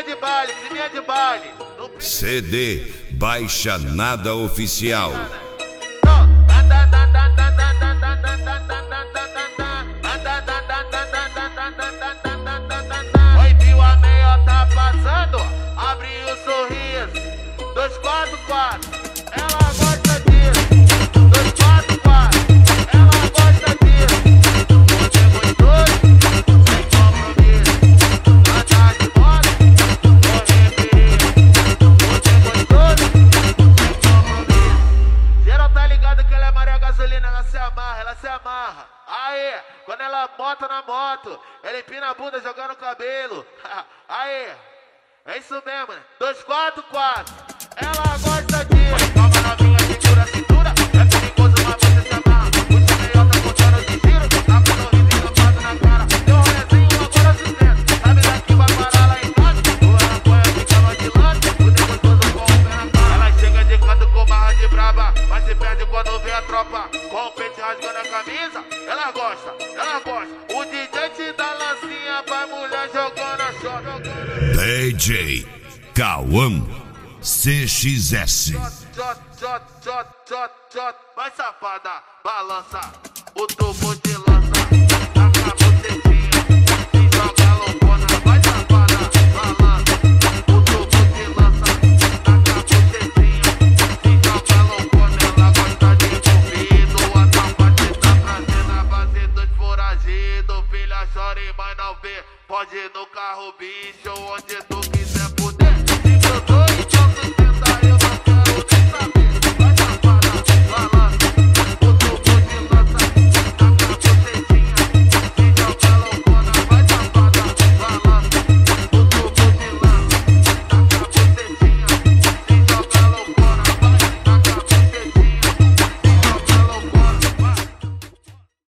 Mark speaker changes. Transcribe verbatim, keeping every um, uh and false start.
Speaker 1: climinha de baile, climinha de baile.
Speaker 2: C D Baixa Nada Oficial.
Speaker 1: Oi, viu a meiota passando? Abre o sorriso. Dois, quatro, quatro. Ela gosta disso. Dois, quatro, quatro. Ela gosta disso. Você é gostoso, sem compromisso. Andar de moto, correr perigo. Você é gostoso, sem compromisso. Geral tá ligado que ela é Maria Gasolina, ela se amarra, ela se amarra. Aê, quando ela bota na moto, ela empina a bunda jogando o cabelo. Aê, é isso mesmo, né? Dois, quatro, quatro. Ela gosta disso. Calma novinha, segura a cintura. É perigoso, mas você se amarra. Puxa meiota contando de giro. Tá com sorriso encampado na cara. Deu um rolezinho, agora sustenta. Sabe daqui vai parar lá em casa. O ela apoia, ficava de lance. O gostoso com o pé na cara. Ela chega de canto com barra de braba, mas se perde quando vê a tropa. Com o peito rasgando a camisa. Ela gosta, ela gosta. O D J te dá lancinha pra mulher jogando a shot.
Speaker 2: D J Cauã C X S.
Speaker 1: Jot, jot, jot, jot, jot. Vai safada, balança o tubo de lança. Taca a bocetinha e joga loucona. Vai safada, balança o tubo de lança. Taca a bocetinha e joga loucona. Ela gosta de envolvido. A tampate tá trazendo a base dos foragidos. Filha chora e mãe não vê. Pode ir no carro, bicho, onde tu